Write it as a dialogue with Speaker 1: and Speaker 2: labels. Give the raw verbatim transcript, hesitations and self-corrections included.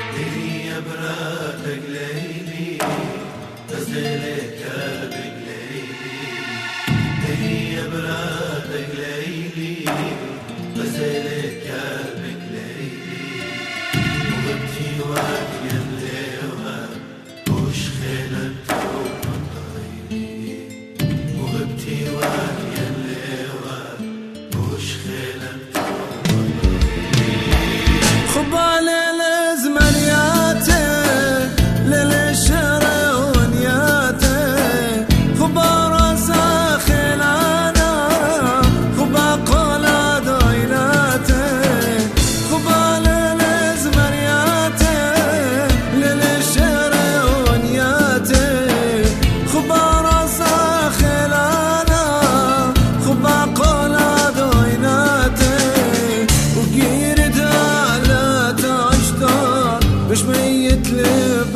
Speaker 1: هي براتك ليلي غزلك قلبك ليلي هي براتك ليلي غزلك قلبك ليلي وغبتي وقت يليوها وش خيلت وطيري وغبتي وقت يليوها وش خيلت وطيري
Speaker 2: خبالي مش ميت لف